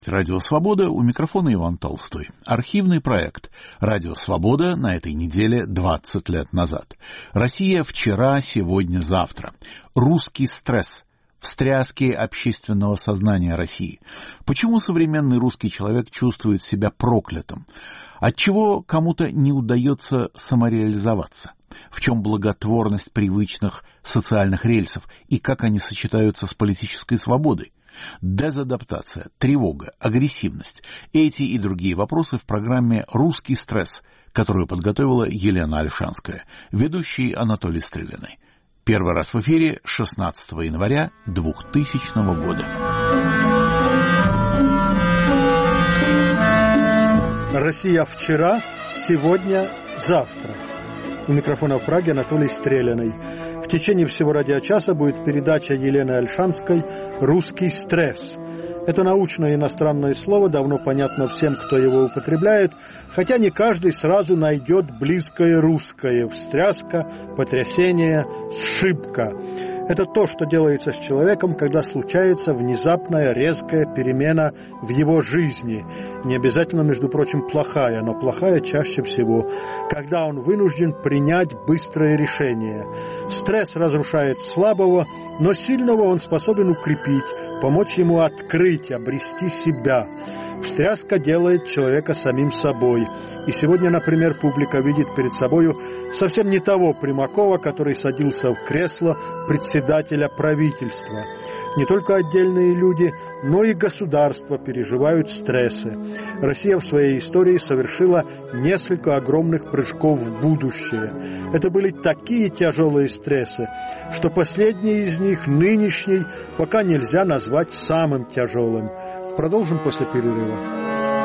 Радио «Свобода», у микрофона Иван Толстой. Архивный проект «Радио Свобода» на этой неделе 20 лет назад. Россия вчера, сегодня, завтра. Русский стресс. Встряски общественного сознания России. Почему современный русский человек чувствует себя проклятым? Отчего кому-то не удается самореализоваться? В чем благотворность привычных социальных рельсов и как они сочетаются с политической свободой? Дезадаптация, тревога, агрессивность. Эти и другие вопросы в программе «Русский стресс», которую подготовила Елена Ольшанская, ведущий Анатолий Стрелянный. Первый раз в эфире 16 января 2000 года. Россия вчера, сегодня, завтра. У микрофона в Праге Анатолий Стреляный. В течение всего радиочаса будет передача Елены Ольшанской «Русский стресс». Это научное иностранное слово, давно понятно всем, кто его употребляет, хотя не каждый сразу найдет близкое русское: встряска, потрясение, сшибка. Это то, что делается с человеком, когда случается внезапная, резкая перемена в его жизни. Не обязательно, между прочим, плохая, но плохая чаще всего, когда он вынужден принять быстрое решение. Стресс разрушает слабого, но сильного он способен укрепить, помочь ему открыть, обрести себя. Встряска делает человека самим собой. И сегодня, например, публика видит перед собою совсем не того Примакова, который садился в кресло председателя правительства. Не только отдельные люди, но и государства переживают стрессы. Россия в своей истории совершила несколько огромных прыжков в будущее. Это были такие тяжелые стрессы, что последний из них, нынешний, пока нельзя назвать самым тяжелым. Продолжим после перерыва.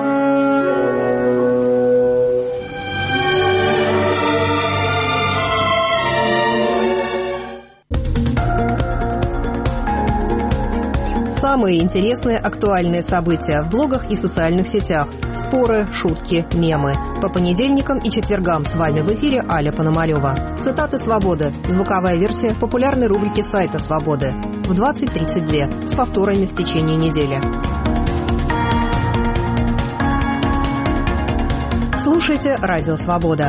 Самые интересные актуальные события в блогах и социальных сетях. Споры, шутки, мемы. По понедельникам и четвергам с вами в эфире Аля Пономарёва. Цитаты «Свободы». Звуковая версия популярной рубрики сайта «Свободы». В 20:32 с повторами в течение недели. Слушайте «Радио Свобода».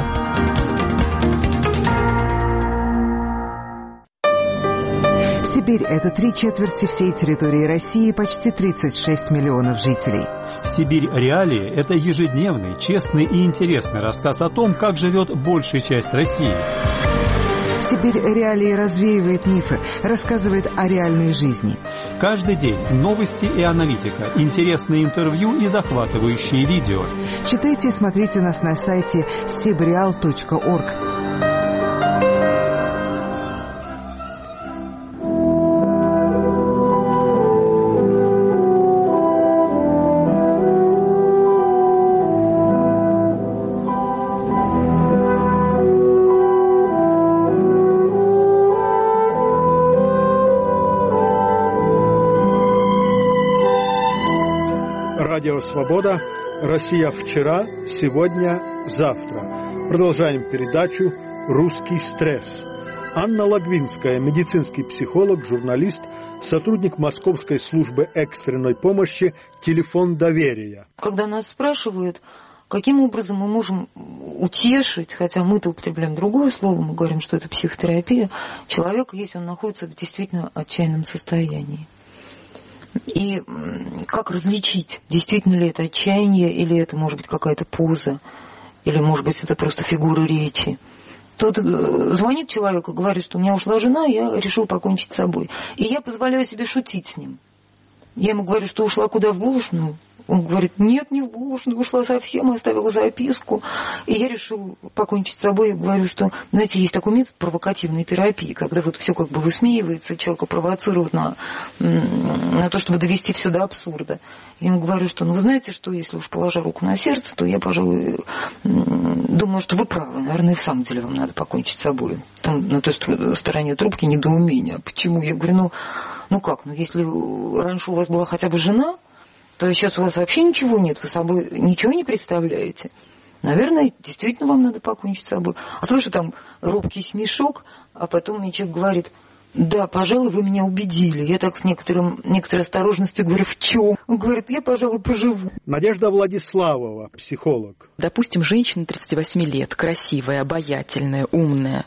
Сибирь – это 3/4 всей территории России, почти 36 миллионов жителей. «Сибирь. Реалии» – это ежедневный, честный и интересный рассказ о том, как живет большая часть России. «Сибирь. Реалии» развеивает мифы, рассказывает о реальной жизни. Каждый день новости и аналитика, интересные интервью и захватывающие видео. Читайте и смотрите нас на сайте sibreal.org. Радио «Свобода», Россия вчера, сегодня, завтра. Продолжаем передачу «Русский стресс». Анна Логвинская, медицинский психолог, журналист, сотрудник Московской службы экстренной помощи «Телефон доверия». Когда нас спрашивают, каким образом мы можем утешить, хотя мы-то употребляем другое слово, мы говорим, что это психотерапия, человека, если он находится в действительно отчаянном состоянии. И как различить, действительно ли это отчаяние, или это может быть какая-то поза, или может быть это просто фигура речи. Тут звонит человек и говорит, что у меня ушла жена, я решил покончить с собой. И я позволяю себе шутить с ним. Я ему говорю, что ушла куда, в булочную? Он говорит, нет, не в булочную, ушла совсем, оставила записку. И я решил покончить с собой. Я говорю, что, знаете, есть такой метод провокативной терапии, когда вот все как бы высмеивается, человека провоцируют на то, чтобы довести все до абсурда. Я ему говорю, что, ну, вы знаете, что если уж положа руку на сердце, то я, пожалуй, думаю, что вы правы. Наверное, и в самом деле вам надо покончить с собой. Там на той стороне трубки недоумение. Почему? Я говорю, ну как, если раньше у вас была хотя бы жена, то сейчас у вас вообще ничего нет, вы собой ничего не представляете. Наверное, действительно вам надо покончить с собой. А слышу там робкий смешок, а потом мне человек говорит, Да, пожалуй, вы меня убедили. Я так с некоторой осторожностью говорю, в чем? Он говорит, я, пожалуй, поживу. Надежда Владиславова, психолог. Допустим, женщина 38 лет, красивая, обаятельная, умная.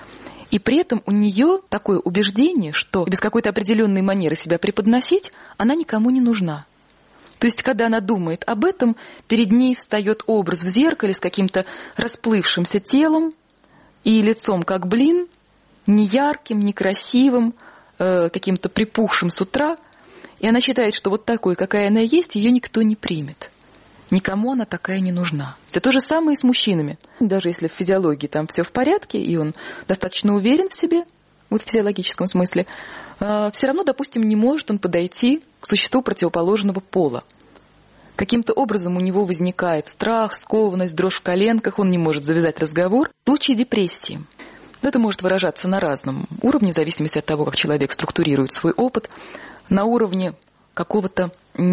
И при этом у нее такое убеждение, что без какой-то определенной манеры себя преподносить она никому не нужна. То есть, когда она думает об этом, перед ней встает образ в зеркале с каким-то расплывшимся телом и лицом как блин, неярким, некрасивым, каким-то припухшим с утра. И она считает, что вот такой, какая она есть, ее никто не примет. Никому она такая не нужна. Это то же самое и с мужчинами. Даже если в физиологии там все в порядке, и он достаточно уверен в себе, вот в физиологическом смысле, все равно, допустим, не может он подойти к существу противоположного пола. Каким-то образом у него возникает страх, скованность, дрожь в коленках, он не может завязать разговор. В случае депрессии это может выражаться на разном уровне, в зависимости от того, как человек структурирует свой опыт, на уровне какого-то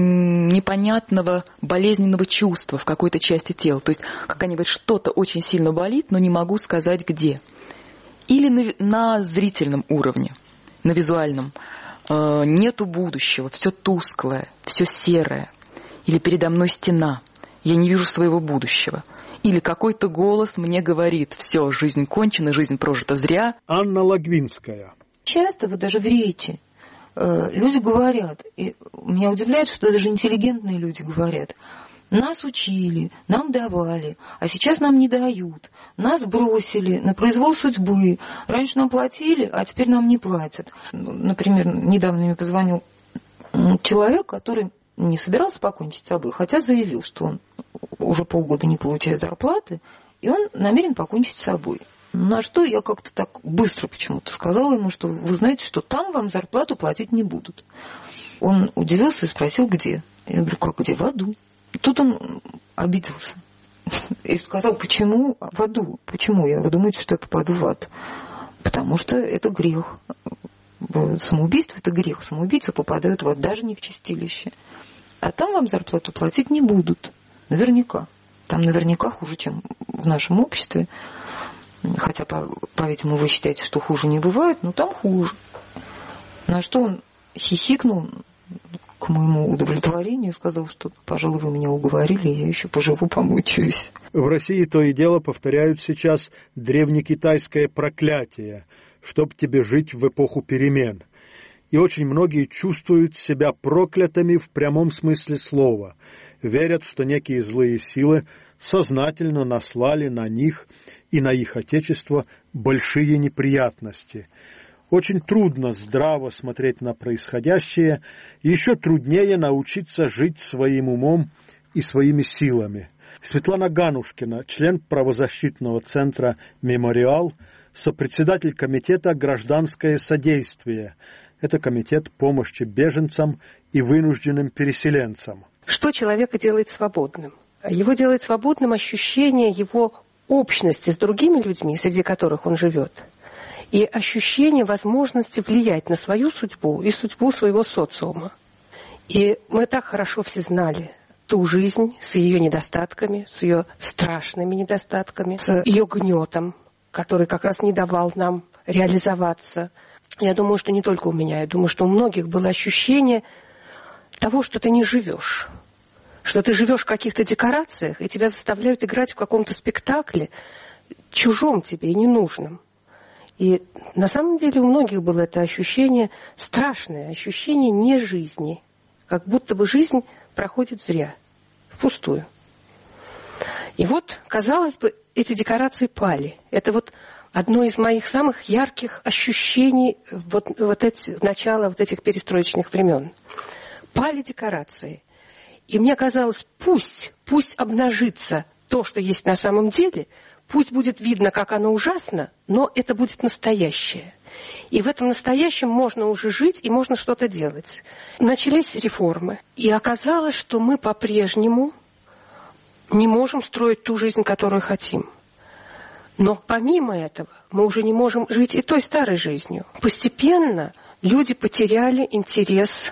непонятного болезненного чувства в какой-то части тела. То есть, как они говорят, что-то очень сильно болит, но не могу сказать где. Или на зрительном уровне, на визуальном. Нету будущего, все тусклое, все серое. Или передо мной стена, я не вижу своего будущего. Или какой-то голос мне говорит, все, жизнь кончена, жизнь прожита зря. Анна Лагвинская. Часто вот даже в речи люди говорят, и меня удивляет, что даже интеллигентные люди говорят, нас учили, нам давали, а сейчас нам не дают, нас бросили на произвол судьбы, раньше нам платили, а теперь нам не платят. Например, недавно мне позвонил человек, который не собирался покончить с собой, хотя заявил, что он уже полгода не получает зарплаты, и он намерен покончить с собой. На что я как-то так быстро почему-то сказала ему, что вы знаете, что там вам зарплату платить не будут. Он удивился и спросил, где. Я говорю, как где? В аду. Тут он обиделся и сказал, почему в аду? Почему? Вы думаете, что я попаду в ад? Потому что это грех. Самоубийство – это грех. Самоубийцы попадают в ад, даже не в чистилище. А там вам зарплату платить не будут. Наверняка. Там наверняка хуже, чем в нашем обществе. Хотя, по-видимому, вы считаете, что хуже не бывает, но там хуже. На что он хихикнул к моему удовлетворению и сказал, что, пожалуй, вы меня уговорили, я еще поживу, помучаюсь. В России то и дело повторяют сейчас древнекитайское проклятие, чтоб тебе жить в эпоху перемен. И очень многие чувствуют себя проклятыми в прямом смысле слова, верят, что некие злые силы сознательно наслали на них и на их отечество большие неприятности. Очень трудно здраво смотреть на происходящее, и еще труднее научиться жить своим умом и своими силами. Светлана Ганушкина, член правозащитного центра «Мемориал», сопредседатель комитета «Гражданское содействие». Это комитет помощи беженцам и вынужденным переселенцам. Что человека делает свободным? Его делает свободным ощущение его общности с другими людьми, среди которых он живет, и ощущение возможности влиять на свою судьбу и судьбу своего социума. И мы так хорошо все знали ту жизнь с ее недостатками, с ее страшными недостатками, с ее гнетом, который как раз не давал нам реализоваться. Я думаю, что не только у меня, я думаю, что у многих было ощущение того, что ты не живешь. Что ты живешь в каких-то декорациях, и тебя заставляют играть в каком-то спектакле, чужом тебе и ненужном. И на самом деле у многих было это ощущение, страшное ощущение нежизни. Как будто бы жизнь проходит зря, впустую. И вот, казалось бы, эти декорации пали. Это вот одно из моих самых ярких ощущений начала вот этих перестроечных времен. Пали декорации. И мне казалось, пусть обнажится то, что есть на самом деле, пусть будет видно, как оно ужасно, но это будет настоящее. И в этом настоящем можно уже жить и можно что-то делать. Начались реформы. И оказалось, что мы по-прежнему не можем строить ту жизнь, которую хотим. Но помимо этого мы уже не можем жить и той старой жизнью. Постепенно люди потеряли интерес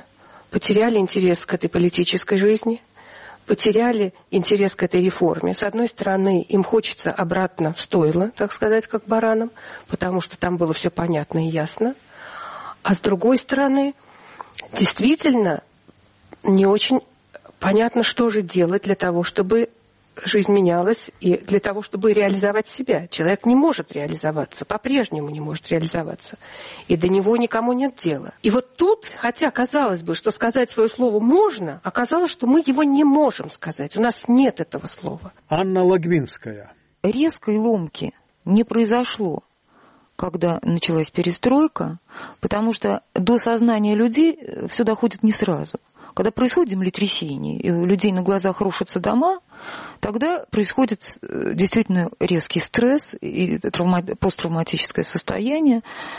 к этой политической жизни, потеряли интерес к этой реформе. С одной стороны, им хочется обратно в стойло, так сказать, как баранам, потому что там было все понятно и ясно. А с другой стороны, действительно, не очень понятно, что же делать для того, чтобы жизнь менялась и для того, чтобы реализовать себя. Человек не может реализоваться, по-прежнему не может реализоваться. И до него никому нет дела. И вот тут, хотя казалось бы, что сказать свое слово можно, оказалось, что мы его не можем сказать. У нас нет этого слова. Анна Логвинская. Резкой ломки не произошло, когда началась перестройка, потому что до сознания людей все доходит не сразу. Когда происходит землетрясение, и у людей на глазах рушатся дома, тогда происходит действительно резкий стресс и посттравматическое состояние,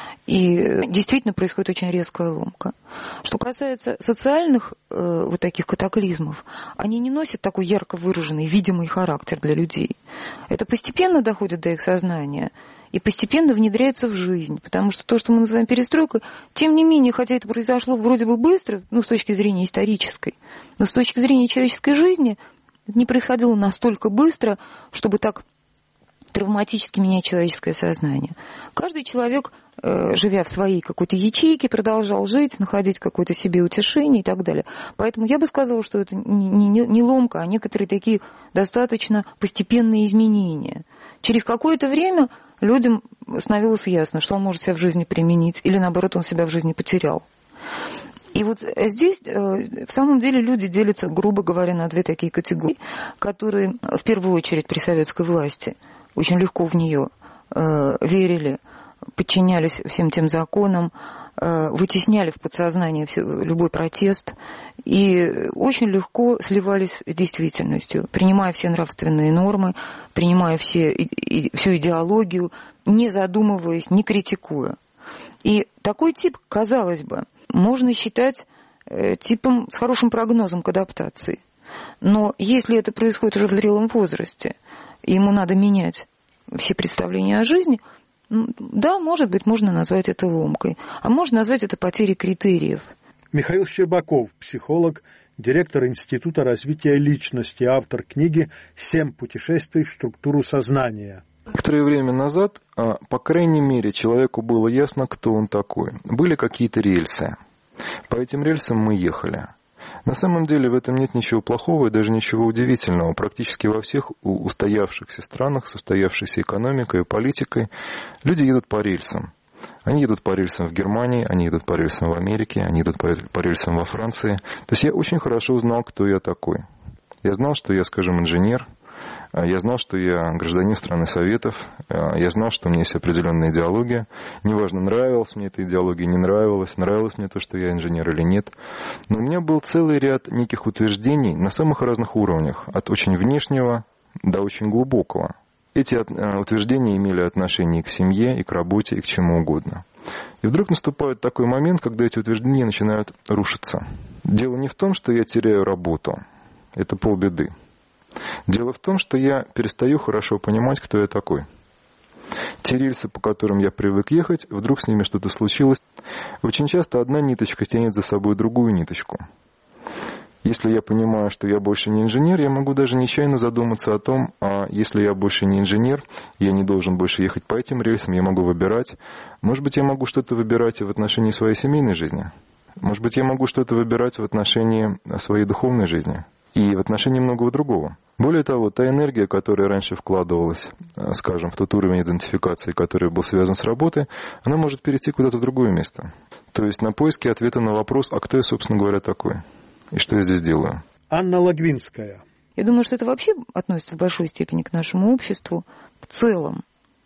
и действительно происходит очень резкая ломка. Что касается социальных вот таких катаклизмов, они не носят такой ярко выраженный, видимый характер для людей. Это постепенно доходит до их сознания и постепенно внедряется в жизнь, потому что то, что мы называем перестройкой, тем не менее, хотя это произошло вроде бы быстро, с точки зрения исторической, но с точки зрения человеческой жизни это не происходило настолько быстро, чтобы так травматически менять человеческое сознание. Каждый человек, живя в своей какой-то ячейке, продолжал жить, находить какое-то себе утешение и так далее. Поэтому я бы сказала, что это не ломка, а некоторые такие достаточно постепенные изменения. Через какое-то время людям становилось ясно, что он может себя в жизни применить, или наоборот, он себя в жизни потерял. И вот здесь, в самом деле, люди делятся, грубо говоря, на две такие категории, которые в первую очередь при советской власти очень легко в нее верили, подчинялись всем тем законам, вытесняли в подсознание любой протест и очень легко сливались с действительностью, принимая все нравственные нормы, принимая всю идеологию, не задумываясь, не критикуя. И такой тип, казалось бы, можно считать типом с хорошим прогнозом к адаптации. Но если это происходит уже в зрелом возрасте, и ему надо менять все представления о жизни, да, может быть, можно назвать это ломкой, а можно назвать это потерей критериев. Михаил Щербаков, психолог, директор Института развития личности, автор книги «7 путешествий в структуру сознания». Некоторое время назад, по крайней мере, человеку было ясно, кто он такой. Были какие-то рельсы. По этим рельсам мы ехали. На самом деле в этом нет ничего плохого и даже ничего удивительного. Практически во всех устоявшихся странах с устоявшейся экономикой и политикой люди едут по рельсам. Они едут по рельсам в Германии, они едут по рельсам в Америке, они едут по рельсам во Франции. То есть я очень хорошо узнал, кто я такой. Я знал, что я, скажем, инженер. Я знал, что я гражданин страны Советов, я знал, что у меня есть определенная идеология. Неважно, нравилась мне эта идеология, не нравилась мне то, что я инженер или нет. Но у меня был целый ряд неких утверждений на самых разных уровнях, от очень внешнего до очень глубокого. Эти утверждения имели отношение и к семье, и к работе, и к чему угодно. И вдруг наступает такой момент, когда эти утверждения начинают рушиться. Дело не в том, что я теряю работу. Это полбеды. Дело в том, что я перестаю хорошо понимать, кто я такой. Те рельсы, по которым я привык ехать, вдруг с ними что-то случилось. Очень часто одна ниточка тянет за собой другую ниточку. Если я понимаю, что я больше не инженер, я могу даже нечаянно задуматься о том, а если я больше не инженер, я не должен больше ехать по этим рельсам, я могу выбирать. Может быть, я могу что-то выбирать в отношении своей семейной жизни. Может быть, я могу что-то выбирать в отношении своей духовной жизни. И в отношении многого другого. Более того, та энергия, которая раньше вкладывалась, скажем, в тот уровень идентификации, который был связан с работой, она может перейти куда-то в другое место. То есть на поиске ответа на вопрос, а кто я, собственно говоря, такой? И что я здесь делаю? Анна Логвинская. Я думаю, что это вообще относится в большой степени к нашему обществу в целом.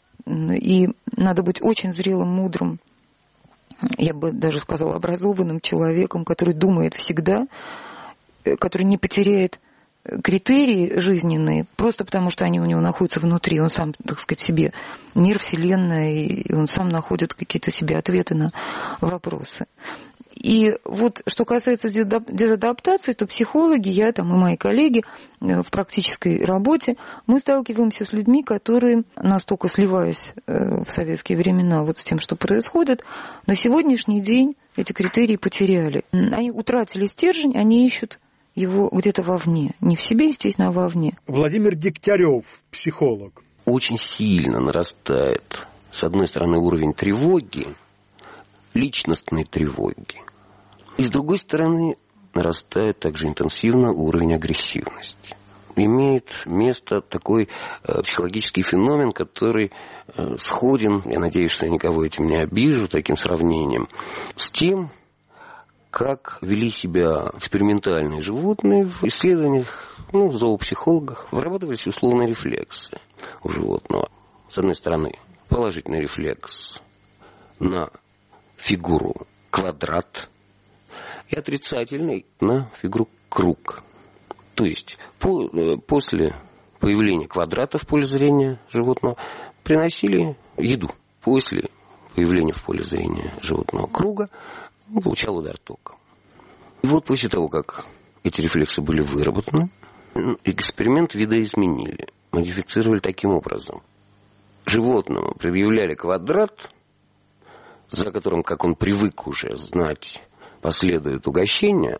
И надо быть очень зрелым, мудрым, я бы даже сказала, образованным человеком, который думает всегда, который не потеряет критерии жизненные, просто потому что они у него находятся внутри. Он сам, так сказать, себе мир, вселенная, и он сам находит какие-то себе ответы на вопросы. И вот что касается дезадаптации, то психологи, я там и мои коллеги в практической работе, мы сталкиваемся с людьми, которые, настолько сливаясь в советские времена вот с тем, что происходит, на сегодняшний день эти критерии потеряли. Они утратили стержень, они ищут его где-то вовне. Не в себе, естественно, а вовне. Владимир Дегтярев, психолог. Очень сильно нарастает, с одной стороны, уровень тревоги. личностной тревоги. И с другой стороны, нарастает также интенсивно уровень агрессивности. Имеет место такой психологический феномен, который сходен, я надеюсь, что я никого этим не обижу, таким сравнением, с тем, как вели себя экспериментальные животные в исследованиях, в зоопсихологах. Вырабатывались условные рефлексы у животного. С одной стороны, положительный рефлекс на фигуру квадрат и отрицательный на фигуру круг. То есть после появления квадрата в поле зрения животного приносили еду. После появления в поле зрения животного круга получал удар током. И вот после того, как эти рефлексы были выработаны, эксперимент видоизменили, модифицировали таким образом. Животному предъявляли квадрат, за которым, как он привык уже знать, последует угощение,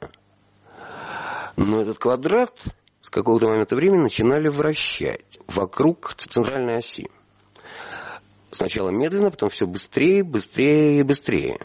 но этот квадрат с какого-то момента времени начинали вращать вокруг центральной оси. Сначала медленно, потом все быстрее, быстрее и быстрее.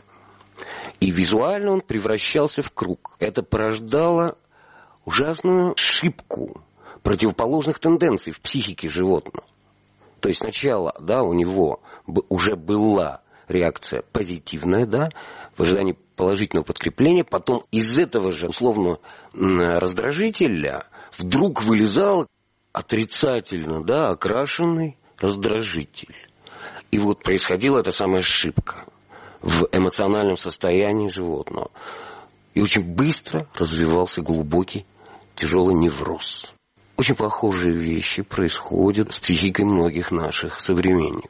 И визуально он превращался в круг. Это порождало ужасную ошибку противоположных тенденций в психике животного. То есть сначала, у него уже была реакция позитивная, в ожидании положительного подкрепления, потом из этого же условно раздражителя вдруг вылезал отрицательно, окрашенный раздражитель. И вот происходила эта самая ошибка в эмоциональном состоянии животного. И очень быстро развивался глубокий, тяжелый невроз. Очень похожие вещи происходят с психикой многих наших современников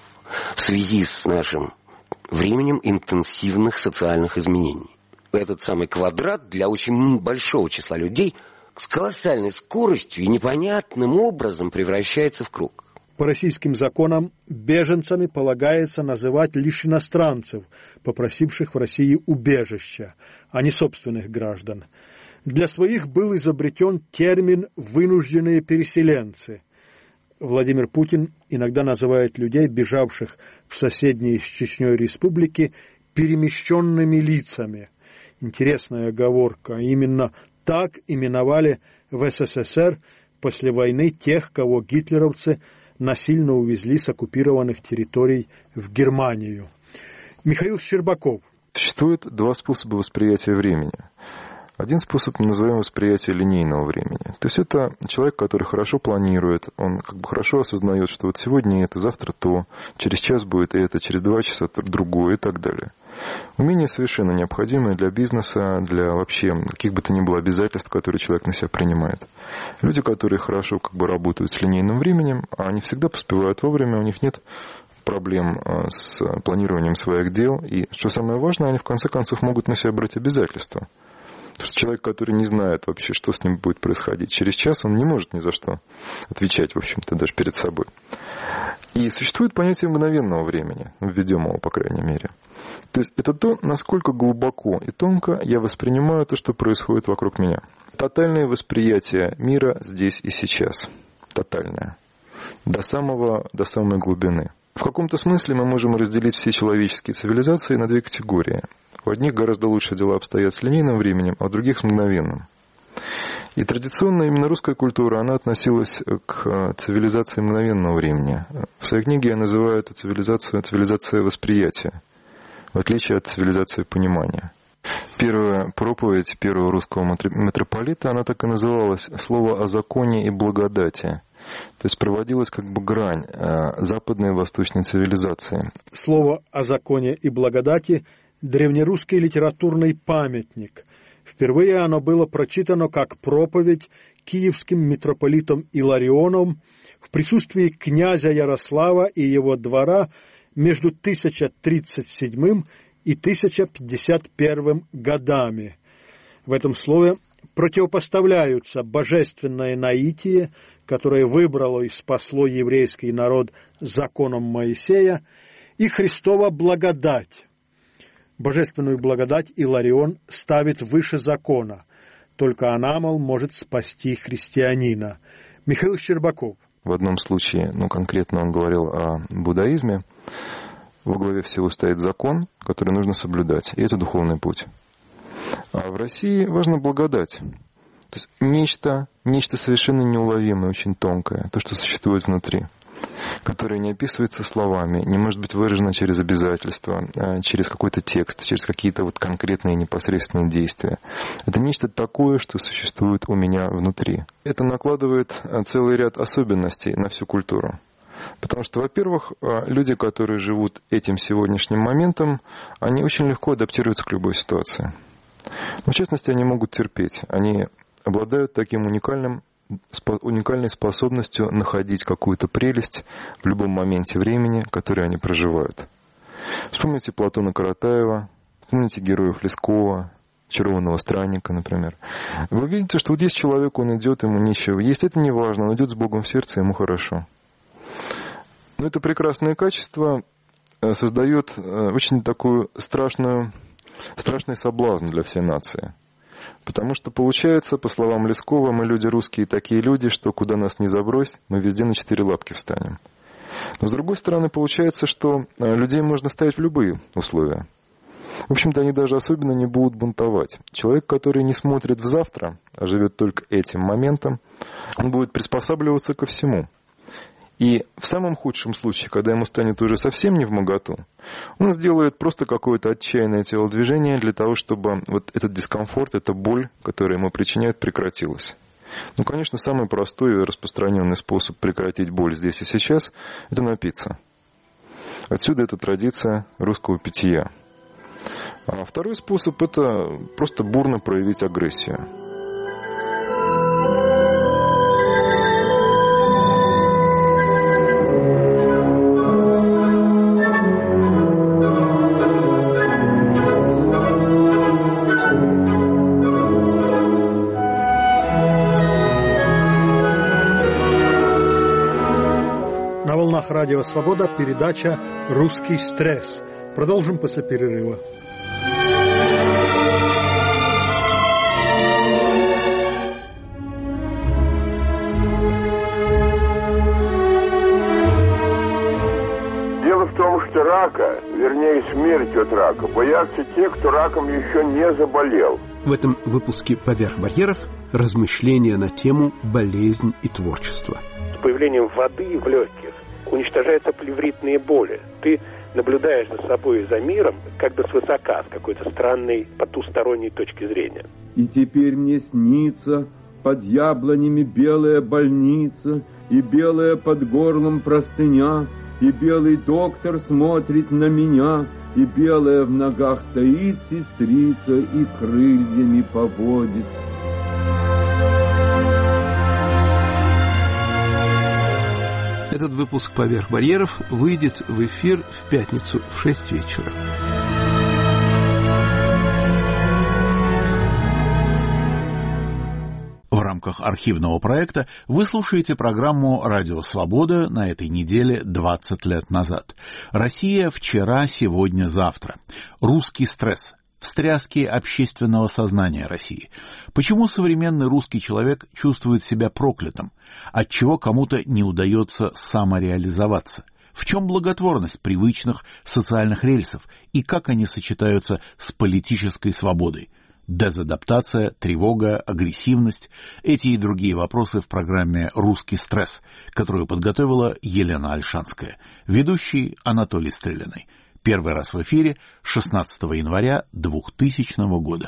в связи с нашим временем интенсивных социальных изменений. Этот самый квадрат для очень большого числа людей с колоссальной скоростью и непонятным образом превращается в круг. По российским законам беженцами полагается называть лишь иностранцев, попросивших в России убежища, а не собственных граждан. Для своих был изобретен термин «вынужденные переселенцы». Владимир Путин иногда называет людей, бежавших в соседние с Чечней республики, перемещенными лицами. Интересная оговорка. Именно так именовали в СССР после войны тех, кого гитлеровцы насильно увезли с оккупированных территорий в Германию. Михаил Щербаков. Существует два способа восприятия времени. Один способ мы называем восприятие линейного времени. То есть это человек, который хорошо планирует, он хорошо осознает, что вот сегодня это, завтра то, через час будет это, через 2 часа другое и так далее. Умение совершенно необходимое для бизнеса, для вообще каких бы то ни было обязательств, которые человек на себя принимает. Люди, которые хорошо работают с линейным временем, они всегда поспевают вовремя, у них нет проблем с планированием своих дел. И, что самое важное, они в конце концов могут на себя брать обязательства. Потому что человек, который не знает вообще, что с ним будет происходить через час, он не может ни за что отвечать, в общем-то, даже перед собой. И существует понятие мгновенного времени, введенного, по крайней мере. То есть это то, насколько глубоко и тонко я воспринимаю то, что происходит вокруг меня. Тотальное восприятие мира здесь и сейчас. Тотальное. До самой глубины. В каком-то смысле мы можем разделить все человеческие цивилизации на 2 категории. У одних гораздо лучше дела обстоят с линейным временем, а у других с мгновенным. И традиционно именно русская культура, она относилась к цивилизации мгновенного времени. В своей книге я называю эту цивилизацию цивилизацией восприятия, в отличие от цивилизации понимания. Первая проповедь первого русского митрополита, она так и называлась «Слово о законе и благодати». То есть проводилась грань западной и восточной цивилизации. Слово о законе и благодати – древнерусский литературный памятник. Впервые оно было прочитано как проповедь киевским митрополитом Иларионом в присутствии князя Ярослава и его двора между 1037 и 1051 годами. В этом слове противопоставляются божественное наитие, которое выбрало и спасло еврейский народ законом Моисея, и Христова благодать. Божественную благодать Иларион ставит выше закона. Только она, может спасти христианина. Михаил Щербаков. В одном случае, конкретно он говорил о буддаизме. во главе всего стоит закон, который нужно соблюдать, и это духовный путь. А в России важна благодать. То есть нечто совершенно неуловимое, очень тонкое, то, что существует внутри, которое не описывается словами, не может быть выражено через обязательства, через какой-то текст, через какие-то вот конкретные непосредственные действия. Это нечто такое, что существует у меня внутри. Это накладывает целый ряд особенностей на всю культуру. Потому что, во-первых, люди, которые живут этим сегодняшним моментом, они очень легко адаптируются к любой ситуации. Но, в частности, они могут терпеть. Они обладают таким уникальной способностью находить какую-то прелесть в любом моменте времени, который они проживают. Вспомните Платона Каратаева, вспомните героев Лескова, «Чарованного странника», например. Вы видите, что вот есть человек, он идет, ему нечего есть, это не важно, он идет с Богом в сердце, ему хорошо. Но это прекрасное качество создает очень такую страшный соблазн для всей нации. Потому что получается, по словам Лескова, мы люди русские такие люди, что куда нас ни забрось, мы везде на 4 лапки встанем. Но с другой стороны, получается, что людей можно ставить в любые условия. В общем-то, они даже особенно не будут бунтовать. Человек, который не смотрит в завтра, а живет только этим моментом, он будет приспосабливаться ко всему. И в самом худшем случае, когда ему станет уже совсем невмоготу, он сделает просто какое-то отчаянное телодвижение для того, чтобы вот этот дискомфорт, эта боль, которая ему причиняют, прекратилась. Ну, конечно, самый простой и распространенный способ прекратить боль здесь и сейчас – это напиться. Отсюда эта традиция русского питья. А второй способ – это просто бурно проявить агрессию. Радио «Свобода», передача «Русский стресс». Продолжим после перерыва. Дело в том, что рака, вернее смерти от рака, боятся те, кто раком еще не заболел. В этом выпуске «Поверх барьеров» размышления на тему «Болезнь и творчество». С появлением воды в легких уничтожаются плевритные боли. Ты наблюдаешь за собой и за миром как бы свысока, с какой-то странной потусторонней точки зрения. И теперь мне снится под яблонями белая больница, и белая под горлом простыня, и белый доктор смотрит на меня, и белая в ногах стоит сестрица и крыльями поводит. Этот выпуск «Поверх барьеров» выйдет в эфир в пятницу в 6 вечера. В рамках архивного проекта вы слушаете программу «Радио Свобода» на этой неделе 20 лет назад. Россия вчера, сегодня, завтра. Русский стресс. Встряски общественного сознания России. Почему современный русский человек чувствует себя проклятым? Отчего кому-то не удается самореализоваться? В чем благотворность привычных социальных рельсов и как они сочетаются с политической свободой? Дезадаптация, тревога, агрессивность – эти и другие вопросы в программе «Русский стресс», которую подготовила Елена Ольшанская, ведущий Анатолий Стрелянный. Первый раз в эфире 16 января 2000 года.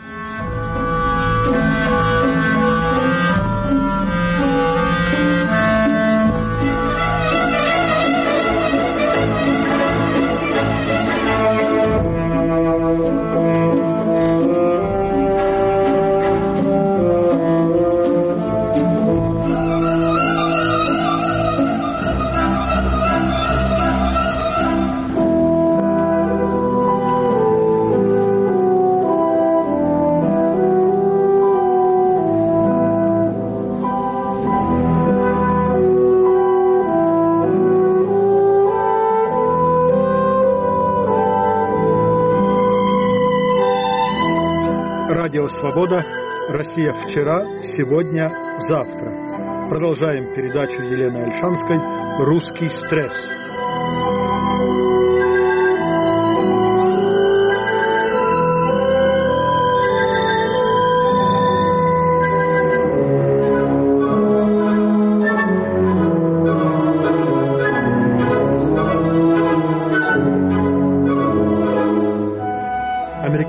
Радио «Свобода», Россия вчера, сегодня, завтра. Продолжаем передачу Елены Ольшанской «Русский стресс».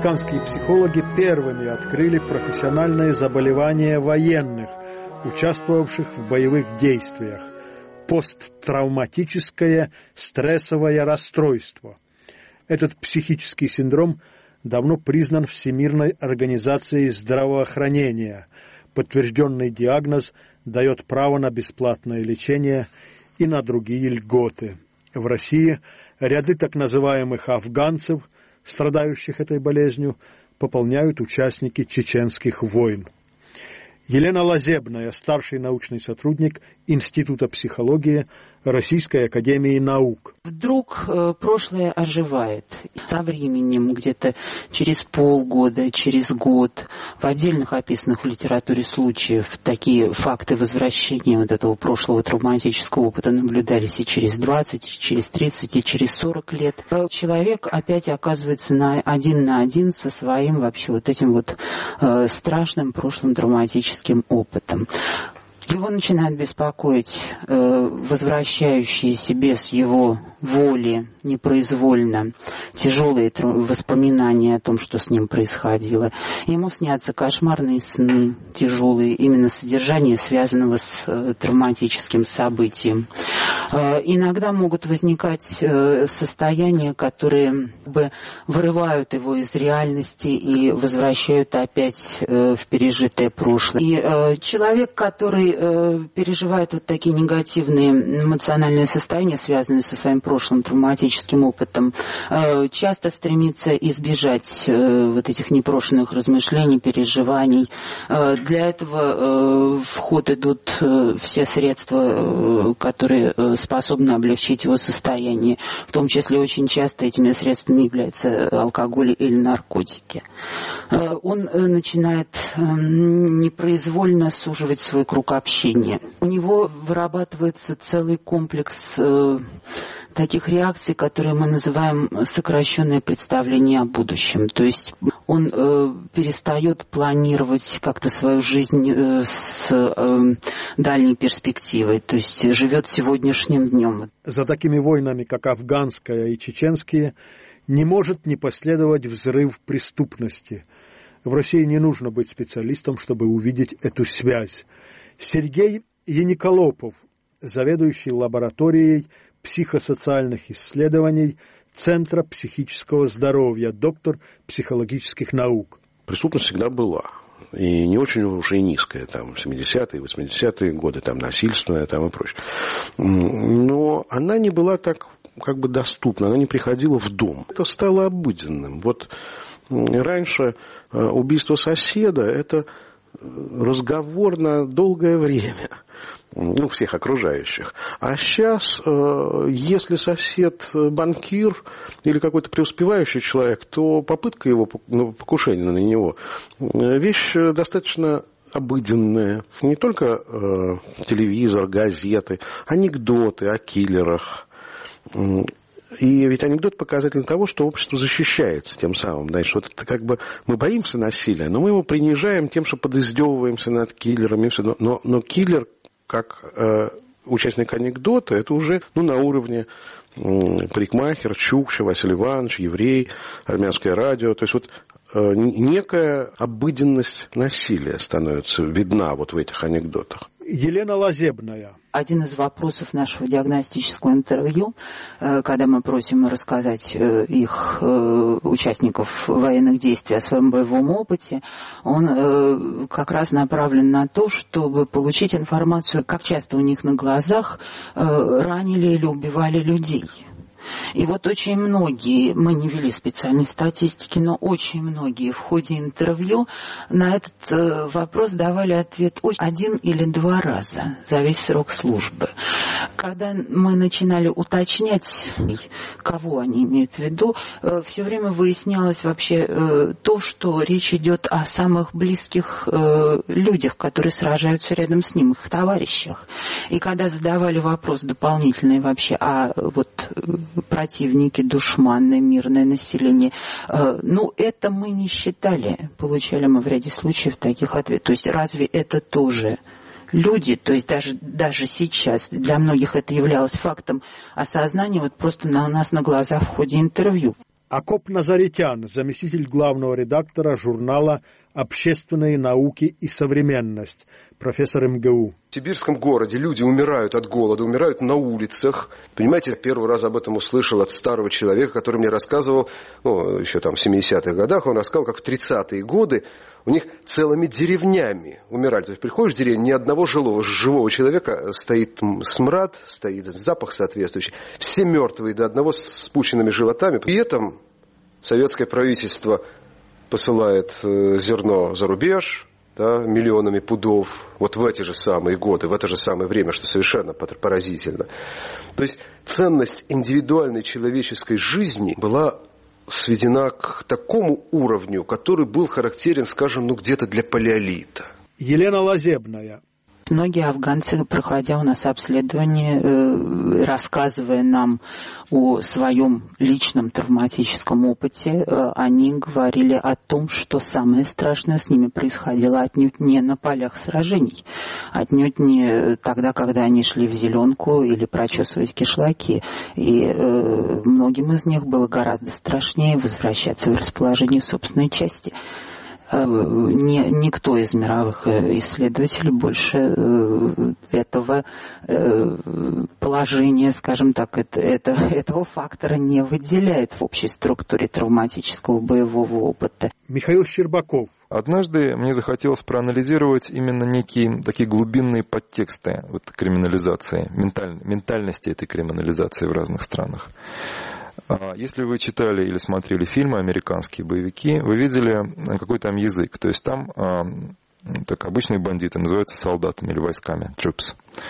Американские психологи первыми открыли профессиональное заболевание военных, участвовавших в боевых действиях – посттравматическое стрессовое расстройство. Этот психический синдром давно признан Всемирной организацией здравоохранения. Подтвержденный диагноз дает право на бесплатное лечение и на другие льготы. В России ряды так называемых афганцев, страдающих этой болезнью, пополняют участники чеченских войн. Елена Лазебная, старший научный сотрудник Института психологии Российской академии наук. Вдруг прошлое оживает. Со временем, где-то через полгода, через год, в отдельных описанных в литературе случаев такие факты возвращения вот этого прошлого травматического опыта наблюдались и через 20, и через 30, и через 40 лет. Человек опять оказывается на один со своим вообще вот этим вот страшным прошлым травматическим опытом. Его начинают беспокоить возвращающиеся без его воли непроизвольно тяжелые воспоминания о том, что с ним происходило. Ему снятся кошмарные сны тяжелые, именно содержание связанного с травматическим событием. Иногда могут возникать состояния, которые вырывают его из реальности и возвращают опять в пережитое прошлое. И человек, который переживает вот такие негативные эмоциональные состояния, связанные со своим прошлым травматическим опытом, часто стремится избежать вот этих непрошенных размышлений, переживаний. Для этого в ход идут все средства, которые способны облегчить его состояние. В том числе очень часто этими средствами являются алкоголь или наркотики. Он начинает непроизвольно суживать свой круг общения. У него вырабатывается целый комплекс таких реакций, которые мы называем сокращенное представление о будущем. То есть он перестает планировать как-то свою жизнь с дальней перспективой, то есть живет сегодняшним днем. За такими войнами, как афганская и чеченские, не может не последовать взрыв преступности. В России не нужно быть специалистом, чтобы увидеть эту связь. Сергей Яниколопов, заведующий лабораторией психосоциальных исследований Центра психического здоровья, доктор психологических наук. Преступность всегда была. И не очень уже и низкая, там, 70-е, 80-е годы, там, насильственная, там, и прочее. Но она не была так, как бы, доступна, она не приходила в дом. Это стало обыденным. Вот раньше убийство соседа – это разговор на долгое время. Ну, всех окружающих. А сейчас, если сосед банкир или какой-то преуспевающий человек, то попытка его, покушения на него, вещь достаточно обыденная. Не только телевизор, газеты, анекдоты о киллерах. И ведь анекдот показатель того, что общество защищается тем самым. Значит, вот это как бы мы боимся насилия, но мы его принижаем тем, что подиздевываемся над киллерами. Но киллер, как участник анекдота, это уже на уровне парикмахер, Чукча, Василий Иванович, еврей, армянское радио. То есть вот некая обыденность насилия становится видна вот в этих анекдотах. Елена Лазебная. Один из вопросов нашего диагностического интервью, когда мы просим рассказать их участников военных действий о своем боевом опыте, он как раз направлен на то, чтобы получить информацию, как часто у них на глазах ранили или убивали людей. И вот очень многие, мы не вели специальной статистики, но очень многие в ходе интервью на этот вопрос давали ответ один или два раза за весь срок службы. Когда мы начинали уточнять, кого они имеют в виду, все время выяснялось вообще то, что речь идет о самых близких людях, которые сражаются рядом с ним, их товарищах. И когда задавали вопрос дополнительный вообще, а вот противники, душманы, мирное население. Это мы не считали. Получали мы в ряде случаев таких ответов. То есть разве это тоже люди? То есть даже сейчас для многих это являлось фактом осознания вот просто у нас на глазах в ходе интервью. Акоп Назаритян, заместитель главного редактора журнала «Общественные науки и современность», профессор МГУ. В сибирском городе люди умирают от голода, умирают на улицах. Понимаете, я первый раз об этом услышал от старого человека, который мне рассказывал, еще там в 70-х годах, он рассказывал, как в 30-е годы у них целыми деревнями умирали. То есть приходишь в деревню, ни одного живого человека, стоит смрад, стоит запах соответствующий. Все мертвые до одного с спущенными животами. При этом советское правительство посылает зерно за рубеж, да, миллионами пудов, вот в эти же самые годы, в это же самое время, что совершенно поразительно. То есть ценность индивидуальной человеческой жизни была сведена к такому уровню, который был характерен, скажем, где-то для палеолита. Елена Лазебная. Многие афганцы, проходя у нас обследование, рассказывая нам о своем личном травматическом опыте, они говорили о том, что самое страшное с ними происходило отнюдь не на полях сражений, отнюдь не тогда, когда они шли в зеленку или прочесывать кишлаки. И многим из них было гораздо страшнее возвращаться в расположение собственной части. Никто из мировых исследователей больше этого положения, скажем так, этого фактора не выделяет в общей структуре травматического боевого опыта. Михаил Щербаков. Однажды мне захотелось проанализировать именно некие такие глубинные подтексты криминализации, ментальности этой криминализации в разных странах. Если вы читали или смотрели фильмы, американские боевики, вы видели какой там язык. То есть там так, обычные бандиты называются солдатами или войсками, troops.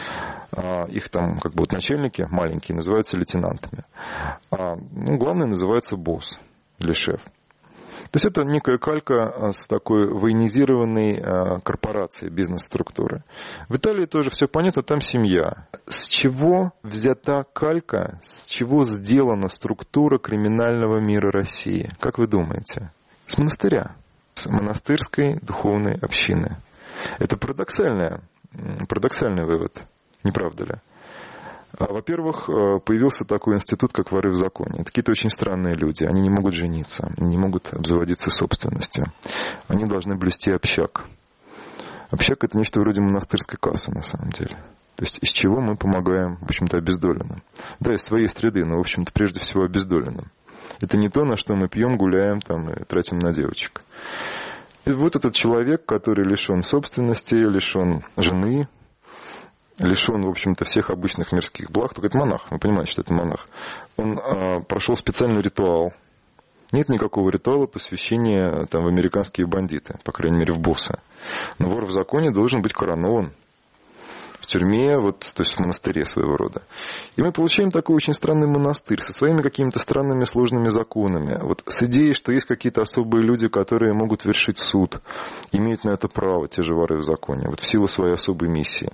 Их там начальники маленькие называются лейтенантами. Главный называется босс или шеф. То есть это некая калька с такой военизированной корпорацией, бизнес-структуры. В Италии тоже все понятно, там семья. С чего взята калька, с чего сделана структура криминального мира России? Как вы думаете? С монастыря, с монастырской духовной общины. Это парадоксальный вывод, не правда ли? Во-первых, появился такой институт, как воры в законе. Это какие-то очень странные люди. Они не могут жениться, они не могут обзаводиться собственностью. Они должны блюсти общак. Общак – это нечто вроде монастырской кассы, на самом деле. То есть из чего мы помогаем, в общем-то, обездоленным. Да, из своей среды, но, в общем-то, прежде всего обездоленным. Это не то, на что мы пьем, гуляем там, и тратим на девочек. И вот этот человек, который лишен собственности, лишен жены, лишен, в общем-то, всех обычных мирских благ. Только это монах, вы понимаете, что это монах. Он прошел специальный ритуал. Нет никакого ритуала посвящения в американские бандиты, по крайней мере, в боссы. Но вор в законе должен быть коронован в тюрьме, то есть в монастыре своего рода. И мы получаем такой очень странный монастырь со своими какими-то странными сложными законами. С идеей, что есть какие-то особые люди, которые могут вершить суд, имеют на это право, те же воры в законе, в силу своей особой миссии.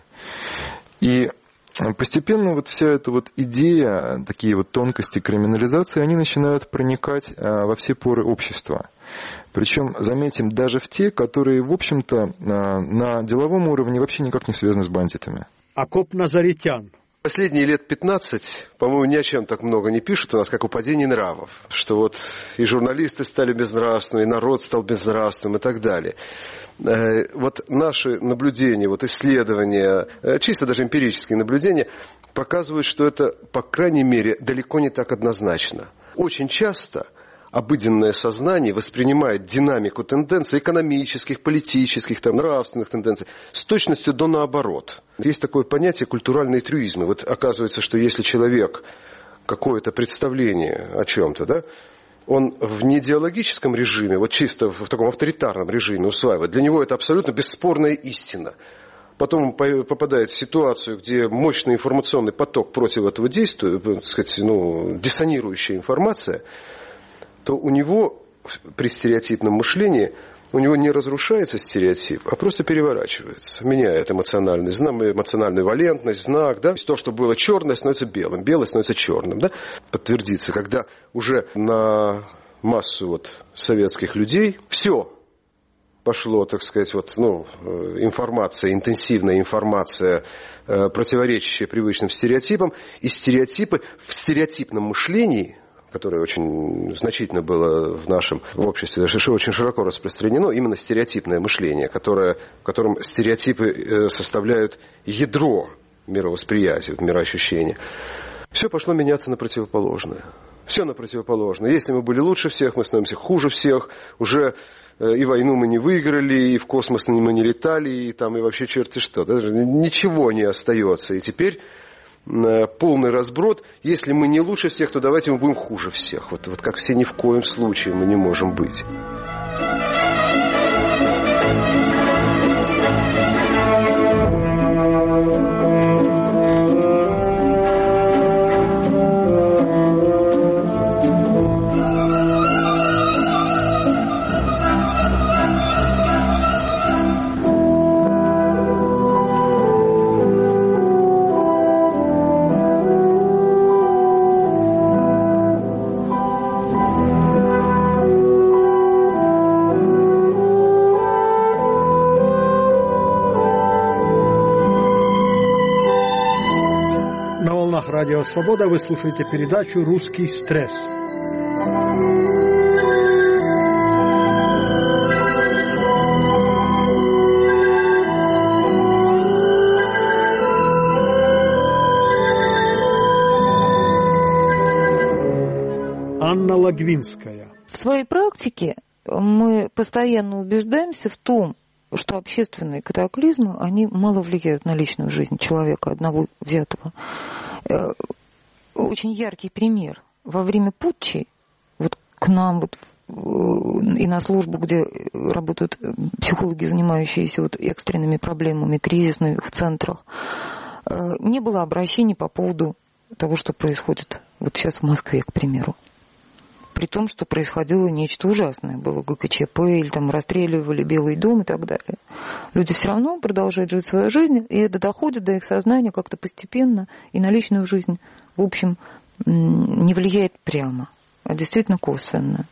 И постепенно вся эта идея, такие тонкости криминализации, они начинают проникать во все поры общества. Причем, заметим, даже в те, которые, в общем-то, на деловом уровне вообще никак не связаны с бандитами. Акоп Назаритян. Последние лет 15, по-моему, ни о чем так много не пишут у нас, как о падении нравов. Что и журналисты стали безнравственными, и народ стал безнравственным и так далее. Наши наблюдения, исследования, чисто даже эмпирические наблюдения, показывают, что это, по крайней мере, далеко не так однозначно. Очень часто обыденное сознание воспринимает динамику тенденций экономических, политических, нравственных тенденций с точностью до наоборот. Есть такое понятие культуральные трюизмы. Оказывается, что если человек какое-то представление о чем-то, да, он в неидеологическом режиме, чисто в таком авторитарном режиме усваивает, для него это абсолютно бесспорная истина. Потом он попадает в ситуацию, где мощный информационный поток против этого действует, диссонирующая информация, то у него при стереотипном мышлении у него не разрушается стереотип, а просто переворачивается, меняет эмоциональную валентность, знак, да? То, что было черное, становится белым, белое становится черным, да? Подтвердится, когда уже на массу советских людей все пошло, так сказать, информация, интенсивная информация, противоречащая привычным стереотипам, и стереотипы в стереотипном мышлении которое очень значительно было в нашем обществе, даже очень широко распространено, именно стереотипное мышление, в котором стереотипы составляют ядро мировосприятия, мироощущения. Все пошло меняться на противоположное. Все на противоположное. Если мы были лучше всех, мы становимся хуже всех. Уже и войну мы не выиграли, и в космос мы не летали, и там и вообще черти что. Даже ничего не остается. И теперь полный разброд. Если мы не лучше всех, то давайте мы будем хуже всех. Вот как все ни в коем случае мы не можем быть. Радио «Свобода», вы слушаете передачу «Русский стресс». Анна Лагвинская. В своей практике мы постоянно убеждаемся в том, что общественные катаклизмы, они мало влияют на личную жизнь человека, одного взятого. Очень яркий пример. Во время путчей, вот к нам вот, и на службу, где работают психологи, занимающиеся вот экстренными проблемами, кризисных центрах, не было обращений по поводу того, что происходит вот сейчас в Москве, к примеру. При том, что происходило нечто ужасное. Было ГКЧП, или там расстреливали Белый дом и так далее. Люди все равно продолжают жить свою жизнь, и это доходит до их сознания как-то постепенно, и на личную жизнь, в общем, не влияет прямо, а действительно косвенно.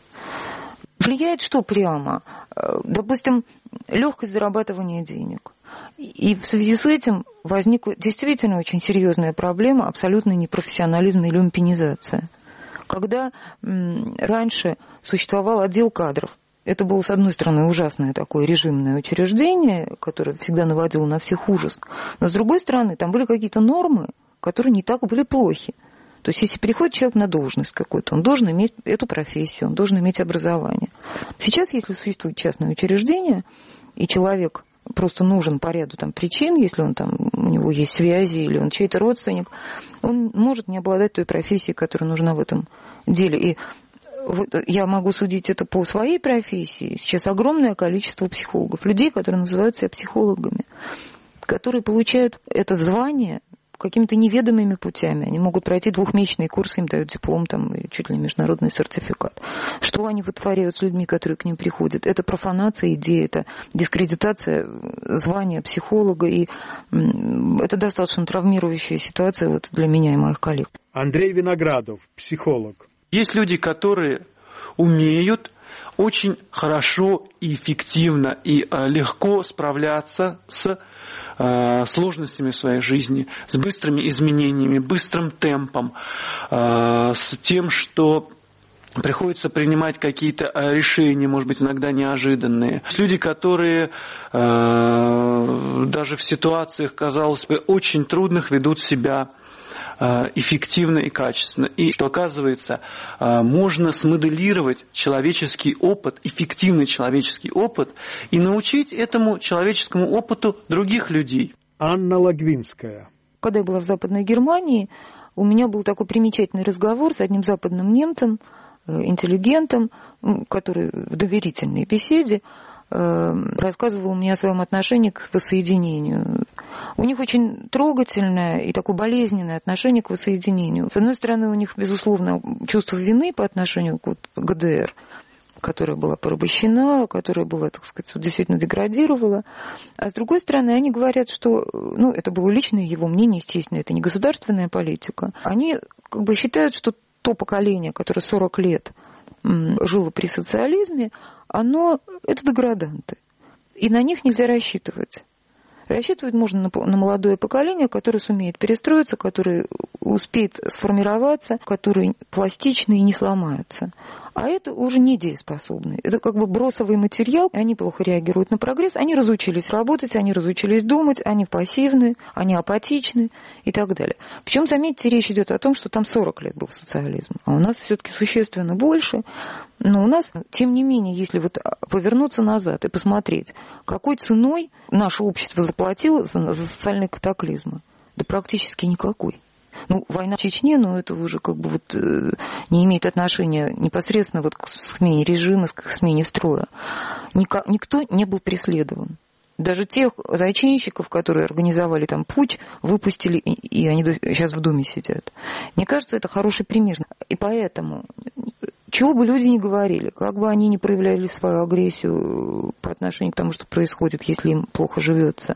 Влияет что прямо? Допустим, легкость зарабатывания денег. И в связи с этим возникла действительно очень серьезная проблема абсолютный непрофессионализм и люмпинизация. Когда раньше существовал отдел кадров, это было, с одной стороны, ужасное такое режимное учреждение, которое всегда наводило на всех ужас, но с другой стороны, там были какие-то нормы, которые не так были плохи. То есть, если приходит человек на должность какую-то, он должен иметь эту профессию, он должен иметь образование. Сейчас, если существует частное учреждение, и человек просто нужен по ряду там причин, если он там, у него есть связи, или он чей-то родственник, он может не обладать той профессией, которая нужна в этом деле. И вот я могу судить это по своей профессии. Сейчас огромное количество психологов, людей, которые называют себя психологами, которые получают это звание какими-то неведомыми путями. Они могут пройти двухмесячный курс, им дают диплом, там, чуть ли не международный сертификат. Что они вытворяют с людьми, которые к ним приходят? Это профанация идеи, это дискредитация звания психолога, и это достаточно травмирующая ситуация вот для меня и моих коллег. Андрей Виноградов, психолог. Есть люди, которые умеют очень хорошо и эффективно и легко справляться с сложностями в своей жизни, с быстрыми изменениями, быстрым темпом, с тем, что приходится принимать какие-то решения, может быть, иногда неожиданные. Люди, которые даже в ситуациях, казалось бы, очень трудных ведут себя эффективно и качественно. И что оказывается, можно смоделировать человеческий опыт, эффективный человеческий опыт, и научить этому человеческому опыту других людей. Анна Лагвинская. Когда я была в Западной Германии, у меня был такой примечательный разговор с одним западным немцем, интеллигентом, который в доверительной беседе рассказывал мне о своем отношении к воссоединению. У них очень трогательное и такое болезненное отношение к воссоединению. С одной стороны, у них, безусловно, чувство вины по отношению к ГДР, которая была порабощена, которая была, так сказать, действительно деградировала. А с другой стороны, они говорят, что, это было личное его мнение, естественно, это не государственная политика. Они как бы считают, что то поколение, которое 40 лет жило при социализме, это деграданты. И на них нельзя рассчитывать. Рассчитывать можно на молодое поколение, которое сумеет перестроиться, которое успеет сформироваться, которые пластичны и не сломаются. А это уже не дееспособные. Это как бы бросовый материал, они плохо реагируют на прогресс, они разучились работать, они разучились думать, они пассивны, они апатичны и так далее. Причем, заметьте, речь идет о том, что там 40 лет был социализм, а у нас все-таки существенно больше. Но у нас, тем не менее, если вот повернуться назад и посмотреть, какой ценой наше общество заплатило за социальные катаклизмы, да практически никакой. Ну, война в Чечне, но это уже как бы вот не имеет отношения непосредственно вот к смене режима, к смене строя. Никто не был преследован. Даже тех зачинщиков, которые организовали там путч, выпустили, и они сейчас в Думе сидят. Мне кажется, это хороший пример. И поэтому, чего бы люди ни говорили, как бы они ни проявляли свою агрессию по отношению к тому, что происходит, если им плохо живется,